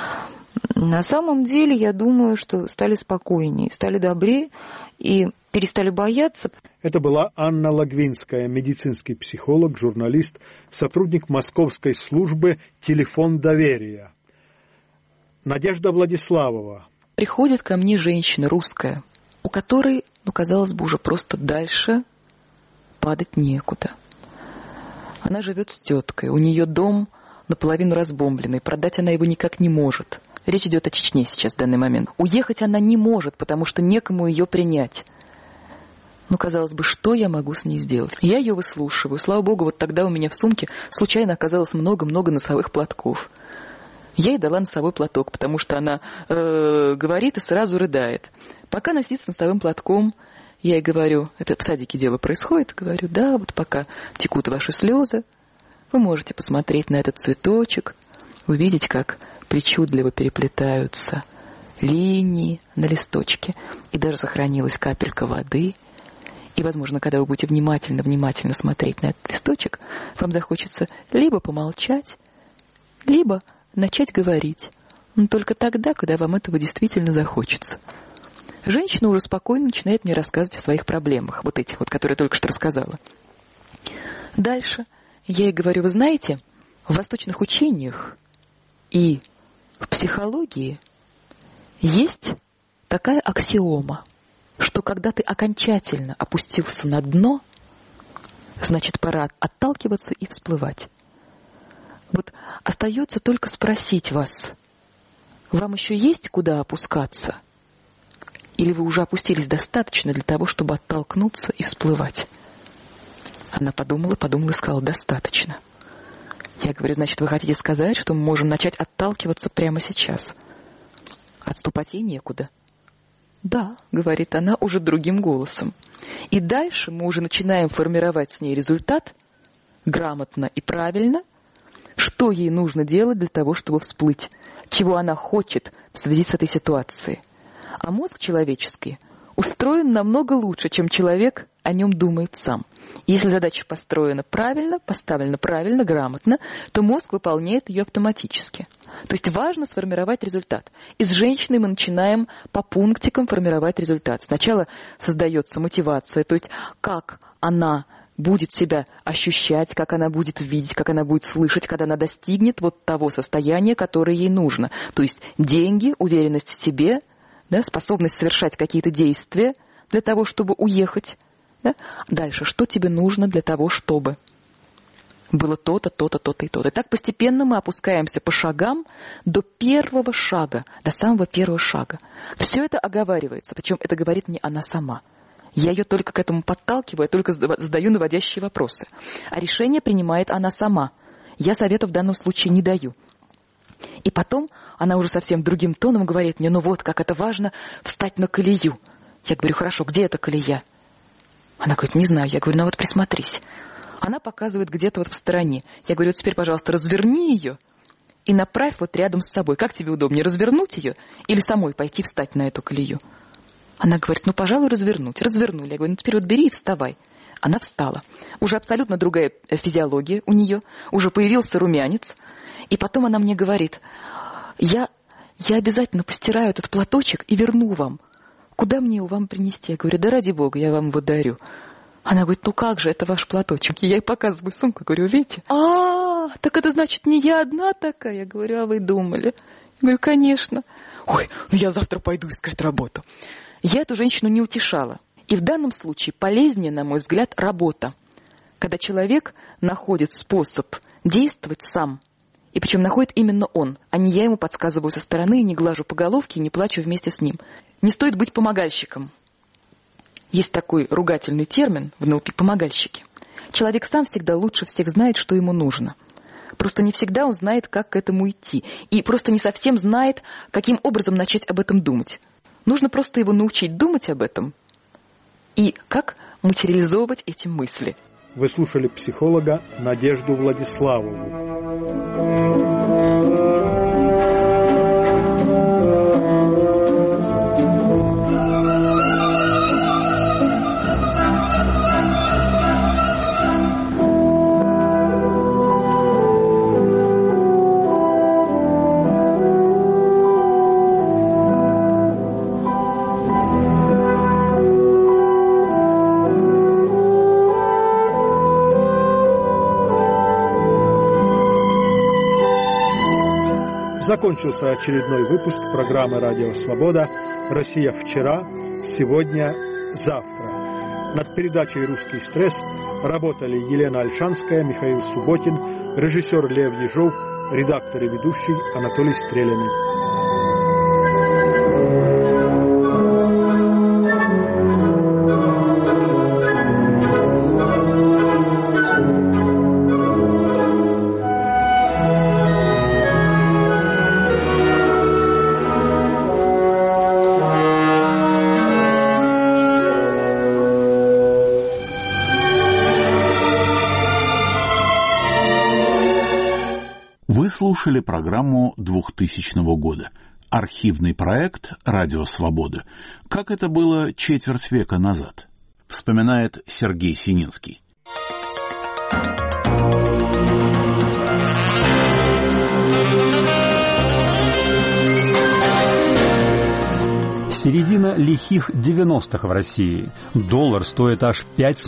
на самом деле, я думаю, что стали спокойнее, стали добрее и перестали бояться. Это была Анна Лагвинская, медицинский психолог, журналист, сотрудник московской службы «Телефон доверия». Надежда Владиславова. Приходит ко мне женщина русская, у которой, казалось бы, уже просто дальше падать некуда. Она живет с теткой, у нее дом наполовину разбомбленный, продать она его никак не может. Речь идет о Чечне сейчас в данный момент. Уехать она не может, потому что некому ее принять. Казалось бы, что я могу с ней сделать? Я ее выслушиваю. Слава богу, вот тогда у меня в сумке случайно оказалось много-много носовых платков. Я ей дала носовой платок, потому что она говорит и сразу рыдает. Пока она сидит с носовым платком, я ей говорю, это в садике дело происходит, говорю, да, вот пока текут ваши слезы, вы можете посмотреть на этот цветочек, увидеть, как причудливо переплетаются линии на листочке, и даже сохранилась капелька воды. И, возможно, когда вы будете внимательно смотреть на этот листочек, вам захочется либо помолчать, либо начать говорить. Но только тогда, когда вам этого действительно захочется. Женщина уже спокойно начинает мне рассказывать о своих проблемах, вот этих вот, которые я только что рассказала. Дальше я ей говорю, вы знаете, в восточных учениях и в психологии есть такая аксиома, что когда ты окончательно опустился на дно, значит, пора отталкиваться и всплывать. Вот остается только спросить вас, вам еще есть куда опускаться? Или вы уже опустились достаточно для того, чтобы оттолкнуться и всплывать? Она подумала и сказала, достаточно. Я говорю, значит, вы хотите сказать, что мы можем начать отталкиваться прямо сейчас? Отступать ей некуда. Да, говорит она уже другим голосом. И дальше мы уже начинаем формировать с ней результат, грамотно и правильно, что ей нужно делать для того, чтобы всплыть, чего она хочет в связи с этой ситуацией. А мозг человеческий устроен намного лучше, чем человек о нем думает сам. Если задача поставлена правильно, грамотно, то мозг выполняет ее автоматически. То есть важно сформировать результат. И с женщиной мы начинаем по пунктикам формировать результат. Сначала создается мотивация, то есть как она будет себя ощущать, как она будет видеть, как она будет слышать, когда она достигнет вот того состояния, которое ей нужно. То есть деньги, уверенность в себе, да, способность совершать какие-то действия для того, чтобы уехать. Да? Дальше, что тебе нужно для того, чтобы было то-то, то-то, то-то и то-то. И так постепенно мы опускаемся по шагам до первого шага, до самого первого шага. Все это оговаривается, причем это говорит мне она сама. Я ее только к этому подталкиваю, я только задаю наводящие вопросы. А решение принимает она сама. Я советов в данном случае не даю. И потом она уже совсем другим тоном говорит мне, ну вот, как это важно встать на колею. Я говорю, хорошо, где эта колея? Она говорит, не знаю. Я говорю, ну вот присмотрись. Она показывает где-то вот в стороне. Я говорю, теперь, пожалуйста, разверни ее и направь вот рядом с собой. Как тебе удобнее, развернуть ее или самой пойти встать на эту колею? Она говорит, ну, пожалуй, развернуть. Развернули. Я говорю, ну, теперь вот бери и вставай. Она встала. Уже абсолютно другая физиология у нее. Уже появился румянец. И потом она мне говорит, я обязательно постираю этот платочек и верну вам. Куда мне его вам принести? Я говорю, да ради бога, я вам его дарю. Она говорит, ну как же, это ваш платочек. Я ей показываю сумку, говорю, видите? Так это значит, не я одна такая? Я говорю, а вы думали? Говорю, конечно. Ой, ну я завтра пойду искать работу. Я эту женщину не утешала. И в данном случае полезнее, на мой взгляд, работа. Когда человек находит способ действовать сам, и причем находит именно он, а не я ему подсказываю со стороны, не глажу по головке и не плачу вместе с ним. Не стоит быть помогальщиком. Есть такой ругательный термин в НЛП – помогальщики. Человек сам всегда лучше всех знает, что ему нужно. Просто не всегда он знает, как к этому идти. И просто не совсем знает, каким образом начать об этом думать. Нужно просто его научить думать об этом и как материализовывать эти мысли. Вы слушали психолога Надежду Владиславову. Закончился очередной выпуск программы «Радио Свобода. Россия вчера, сегодня, завтра». Над передачей «Русский стресс» работали Елена Ольшанская, Михаил Субботин, режиссер Лев Ежов, редактор и ведущий Анатолий Стреляный. Вы слушали программу 2000 года. Архивный проект «Радио Свобода». Как это было четверть века назад, вспоминает Сергей Сининский. Середина лихих 90-х в России. Доллар стоит аж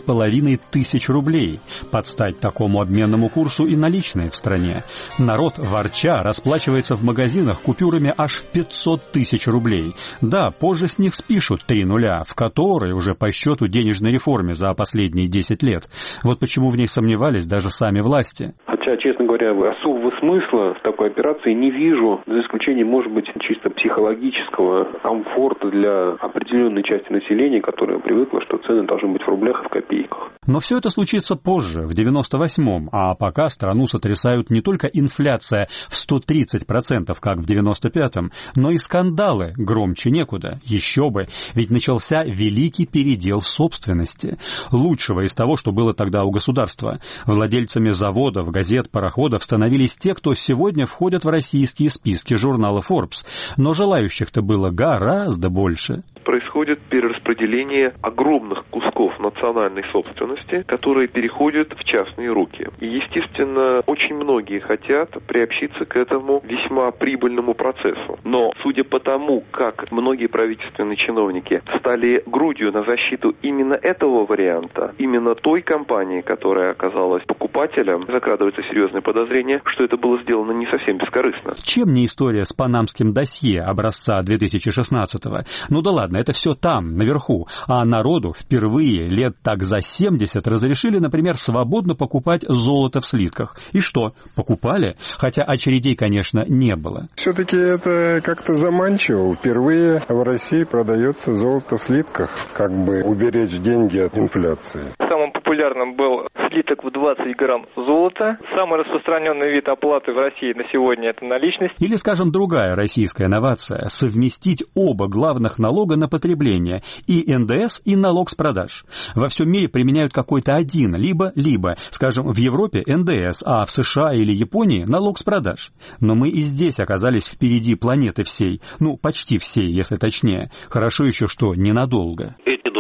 5500 рублей. Под стать такому обменному курсу и наличные в стране. Народ, ворча, расплачивается в магазинах купюрами аж в 500 тысяч рублей. Да, позже с них спишут 3 нуля, в которой уже по счету денежной реформе за последние 10 лет. Вот почему в ней сомневались даже сами власти. Хотя, честно говоря, особого смысла в такой операции не вижу, за исключением, может быть, чисто психологического комфорта для определенной части населения, которая привыкла, что цены должны быть в рублях и в копейках. Но все это случится позже, в 98-м, а пока страну сотрясают не только инфляция в 130%, как в 95-м, но и скандалы громче некуда. Еще бы, ведь начался великий передел собственности. Лучшего из того, что было тогда у государства. Владельцами заводов, газет, пароходов становились те, кто сегодня входят в российские списки журнала Forbes. Но желающих-то было гораздо больше. Происходит перераспределение огромных кусков национальной собственности, которые переходят в частные руки. И, естественно, очень многие хотят приобщиться к этому весьма прибыльному процессу. Но, судя по тому, как многие правительственные чиновники стали грудью на защиту именно этого варианта, именно той компании, которая оказалась покупателем, закрадывается серьезное подозрение, что это было сделано не совсем бескорыстно. Чем не история с панамским досье образца 2016-го? Ну да ладно, это все там, наверху. А народу впервые лет так за 70 разрешили, например, свободно покупать золото в слитках. И что? Покупали? Хотя очередей, конечно, не было. Все-таки это как-то заманчиво. Впервые в России продается золото в слитках, как бы уберечь деньги от инфляции. Самым популярным был слиток в 20 грамм золота. Самый распространенный вид оплаты в России на сегодня – это наличность. Или, скажем, другая российская новация – совместить оба главных налога на потребление – и НДС, и налог с продаж. Во всем мире применяют какой-то один, либо, скажем, в Европе НДС, а в США или Японии налог с продаж. Но мы и здесь оказались впереди планеты всей, ну, почти всей, если точнее. Хорошо еще, что ненадолго. Эти два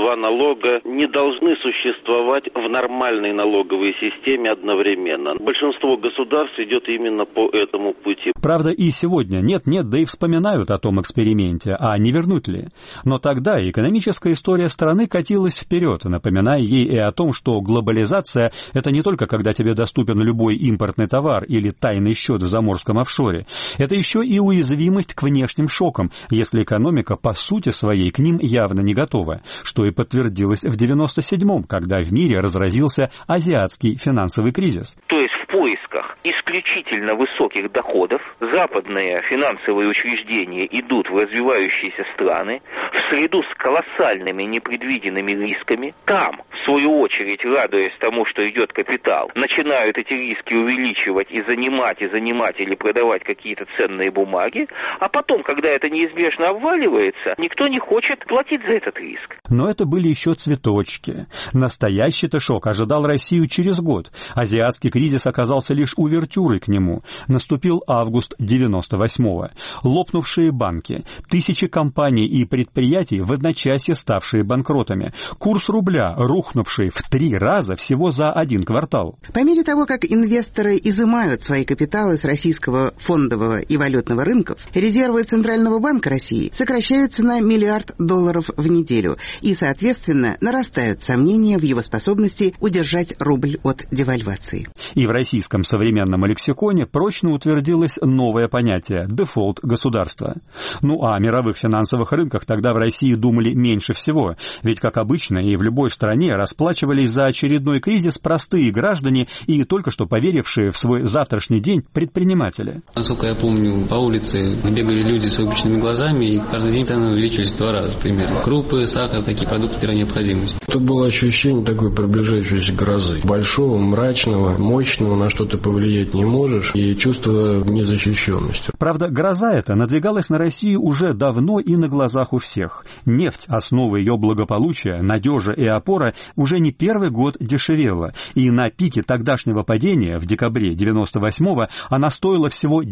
два налога не должны существовать в нормальной налоговой системе одновременно. Большинство государств идет именно по этому пути. Правда, и сегодня нет-нет, да и вспоминают о том эксперименте, а не вернуть ли. Но тогда экономическая история страны катилась вперед, напоминая ей и о том, что глобализация – это не только когда тебе доступен любой импортный товар или тайный счет в заморском офшоре. Это еще и уязвимость к внешним шокам, если экономика по сути своей к ним явно не готова, что и подтвердилось в 1997-м, когда в мире разразился азиатский финансовый кризис. То есть в поисках исключительно высоких доходов западные финансовые учреждения идут в развивающиеся страны в среду с колоссальными непредвиденными рисками. Там, в свою очередь, радуясь тому, что идет капитал, начинают эти риски увеличивать и занимать или продавать какие-то ценные бумаги, а потом, когда это неизбежно обваливается, никто не хочет платить за этот риск. Но это были еще цветочки. Настоящий-то шок ожидал Россию через год. Азиатский кризис оказался лишь увертюрой к нему. Наступил август 98-го. Лопнувшие банки, тысячи компаний и предприятий, в одночасье ставшие банкротами. Курс рубля, рухнувший в 3 раза всего за 1 квартал. По мере того, как инвесторы изымают свои капиталы с российского фондового и валютного рынков, резервы Центрального банка России сокращаются на $1 миллиард в неделю, и, соответственно, нарастают сомнения в его способности удержать рубль от девальвации. И в российском современном лексиконе прочно утвердилось новое понятие – дефолт государства. Ну а о мировых финансовых рынках тогда в России думали меньше всего, ведь, как обычно, и в любой стране расплачивались за очередной кризис простые граждане и только что поверившие в свой завтрашний день предприниматели. Насколько я помню, по улице бегали люди с выпученными глазами, и каждый день цены увеличивались в 2 раза примерно. Крупы, сахар, такие продукты первой необходимости. Это было ощущение такой приближающейся грозы. Большого, мрачного, мощного, на что ты повлиять не можешь, и чувство незащищенности. Правда, гроза эта надвигалась на Россию уже давно и на глазах у всех. Нефть, основа ее благополучия, надежа и опора, уже не первый год дешевела, и на пике тогдашнего падения в декабре 98-го она стоила всего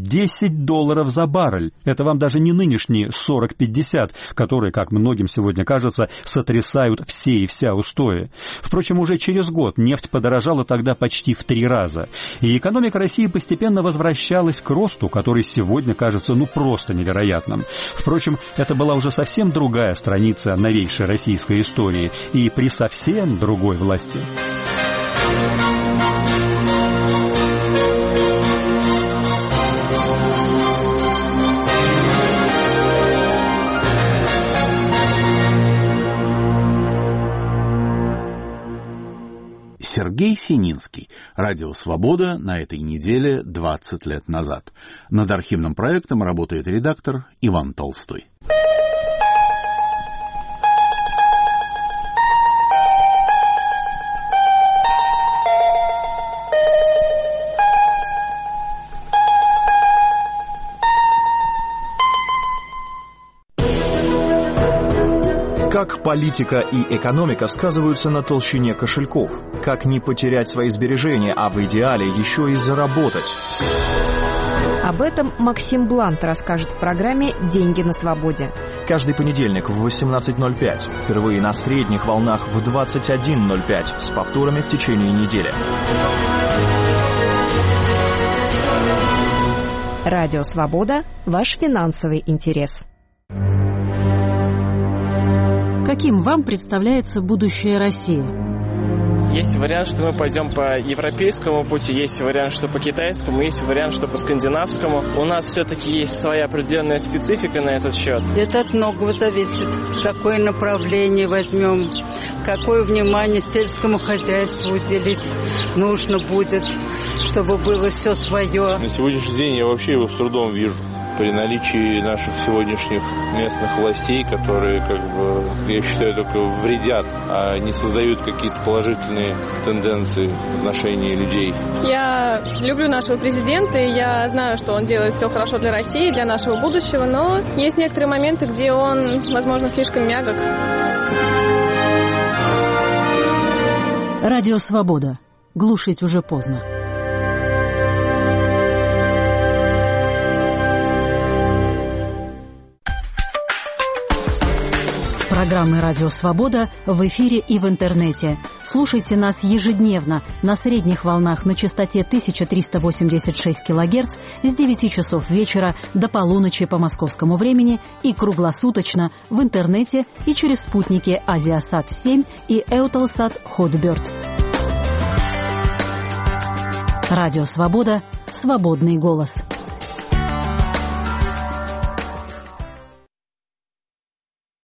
$10 за баррель. Это вам даже не нынешние 40-50, которые, как многим сегодня кажется, сотрясают все и вся устои. Впрочем, уже через год нефть подорожала тогда почти в 3 раза. И экономика России постепенно возвращалась к росту, который сегодня кажется просто невероятным. Впрочем, это была уже совсем другая страница новейшей российской истории и при совсем другой власти. Сергей Сининский. Радио «Свобода» на этой неделе 20 лет назад. Над архивным проектом работает редактор Иван Толстой. Как политика и экономика сказываются на толщине кошельков? Как не потерять свои сбережения, а в идеале еще и заработать? Об этом Максим Блант расскажет в программе «Деньги на свободе». Каждый понедельник в 18:05. Впервые на средних волнах в 21:05. С повторами в течение недели. Радио «Свобода» – ваш финансовый интерес. Каким вам представляется будущее России? Есть вариант, что мы пойдем по европейскому пути, есть вариант, что по китайскому, есть вариант, что по скандинавскому. У нас все-таки есть своя определенная специфика на этот счет. Это от многого зависит. Какое направление возьмем, какое внимание сельскому хозяйству уделить нужно будет, чтобы было все свое. На сегодняшний день я вообще его с трудом вижу. При наличии наших сегодняшних местных властей, которые, я считаю, только вредят, а не создают какие-то положительные тенденции в отношении людей. Я люблю нашего президента, и я знаю, что он делает все хорошо для России, для нашего будущего, но есть некоторые моменты, где он, возможно, слишком мягок. Радио «Свобода». Глушить уже поздно. Программы «Радио Свобода» в эфире и в интернете. Слушайте нас ежедневно на средних волнах на частоте 1386 кГц с 9 часов вечера до полуночи по московскому времени и круглосуточно в интернете и через спутники Азиасат-7 и Эутelsat Hotbird. Радио Свобода. Свободный голос.